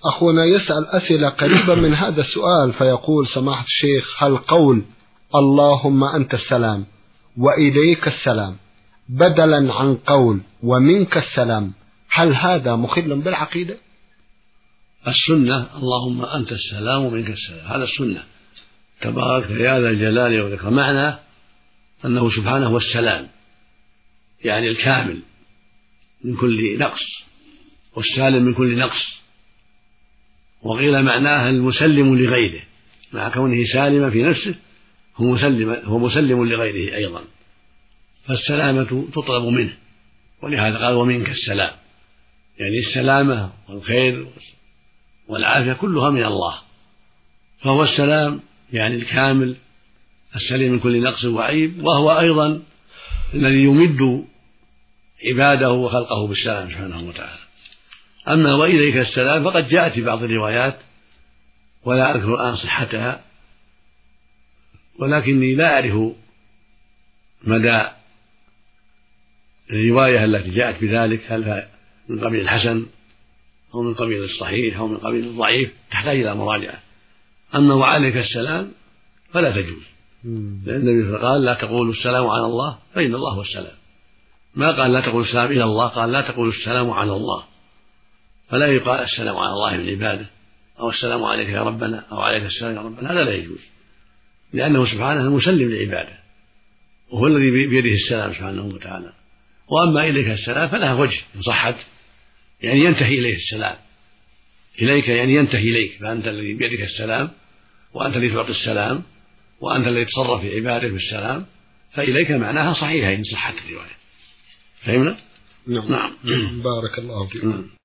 أخونا يسأل أسئلة قريبة من هذا السؤال، فيقول سماحة الشيخ: هل قول اللهم أنت السلام وإليك السلام بدلا عن قول ومنك السلام، هل هذا مخل بالعقيدة؟ السنة اللهم أنت السلام ومنك السلام، هذا السنة تبارك يا ذا الجلال والإكرام، معنى أنه سبحانه هو السلام، يعني الكامل من كل نقص والسالم من كل نقص. وقيل معناها المسلم لغيره، مع كونه سالما في نفسه هو مسلم لغيره أيضا، فالسلامة تطلب منه، ولهذا قال ومنك السلام، يعني السلامة والخير والعافية كلها من الله، فهو السلام يعني الكامل السليم من كل نقص وعيب، وهو أيضا الذي يمد عباده وخلقه بالسلام سبحانه وتعالى. أما وإليك السلام فقد جاءت في بعض الروايات ولا أذكر الآن صحتها، ولكني لا أعرف مدى الرواية التي جاءت بذلك، هل من قبيل الحسن أو من قبيل الصحيح أو من قبيل الضعيف، تحتاج إلى مراجعة. أما وعليك السلام فلا تجوز، لأن النبي قال لا تقولوا السلام على الله فإن الله هو السلام، ما قال لا تقولوا السلام إلى الله، قال لا تقولوا السلام على الله، فلا يقال السلام على الله من عباده أو السلام عليك يا ربنا أو عليك السلام يا ربنا، هذا لا يجوز، لأنه سبحانه المسلم لعباده وهو الذي بيده السلام سبحانه وتعالى. وأما إليك السلام فلها وجه إن صحت، يعني ينتهي إليه السلام، إليك يعني ينتهي إليك، فأنت الذي بيدك السلام وأنت الذي تعطي السلام وأنت الذي تصرف في عبادك بالسلام، فإليك معناها صحيحة إن صحت الرواية. فهمنا؟ نعم. بارك الله فيك.